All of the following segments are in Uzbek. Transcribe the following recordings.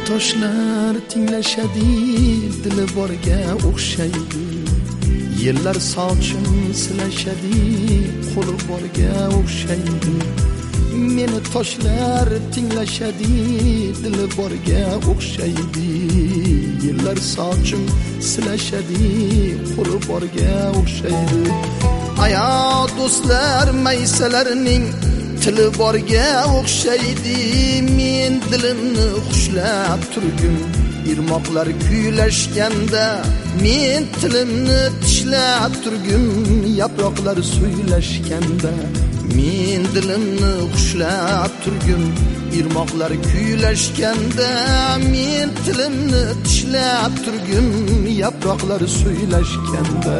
toshlar tinglashadi, dili borga o'xshaydi. Yillar sochim silashadi, qo'li borga o'xshaydi. Meni toshlar tinglashadi, dili borga o'xshaydi. Yillar sochim silashadi, qo'li borga o'xshaydi. Aya do'stlar, maysalarning tili borga o'xshaydi. Men dilimni xushlab turgum, irmoqlar kuylashganda. Men tilimni tishlab turgum, yaproqlar suylashganda. Men dilimni xushlab turgum, irmoqlar kuylashganda. Men tilimni tishlab turgum, yaproqlar suylashganda.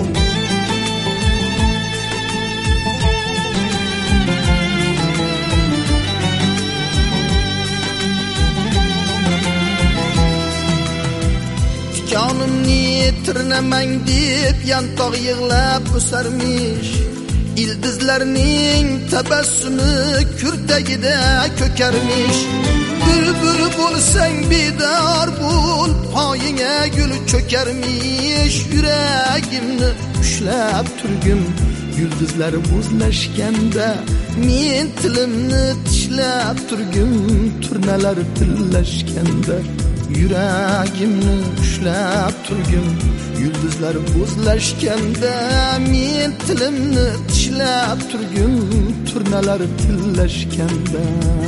Canımni tirnamang deb yantoq yig'lab o'sarmish. Ildizlarning tabassumi kurtagida ko'karmish. Bulbul bo'lsang bedor bo'l, poyingga gul cho'karmish. Yuragimni ushlab turgum, yulduzlar buzlashganda. Men tilimni tishlab turgum, turnalar tillashganda. Yuragimni ushlab turgum, yulduzlar buzlashganda. Men tilimni tishlab turgum, turnalar tillashganda.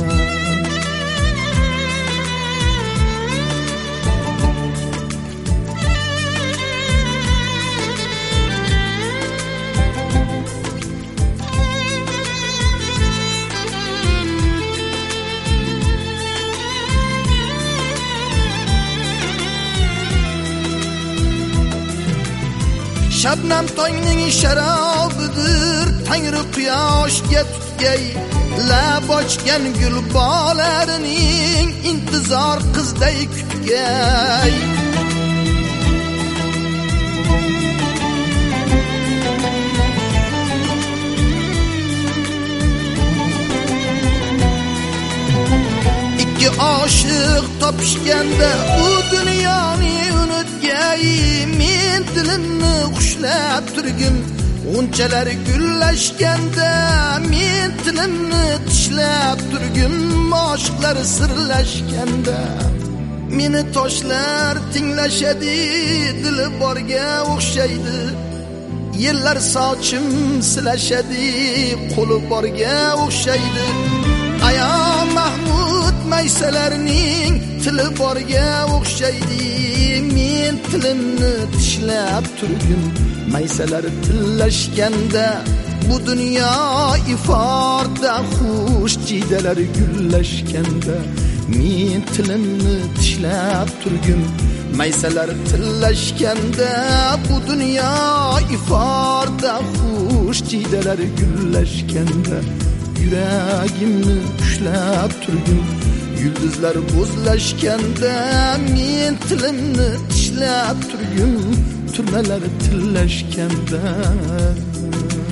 Shabnam tongning sharobidir, tangri quyoshga tutgay. Lab ochgan gul bolarining intizor qizday kutgay. Ikki oshiq topishganda bu dunyoni unutgay. Men dilimni xushlab turgum, unchalar gullashganda. Men tilimni tishlab turgum, oshiqlar sirlashganda. Meni toshlar tinglashadi, dili borga o'xshaydi. Yillar sochim silashadi, qo'li borga o'xshaydi. Aya Mahmud, maysalarning tili borga o'xshaydi. Men tilimni tishlab turgum, maysalar tillashganda. Bu dunyo iforda xush jidalar gullashganda. Men tilimni tishlab turgum, maysalar tillashganda. Bu dunyo iforda xush jidalar gullashganda. Yuragimni ushlab turgum, yulduzlar buzlashganda. Men tilimni tishlab turgum, turnalar tillashganda.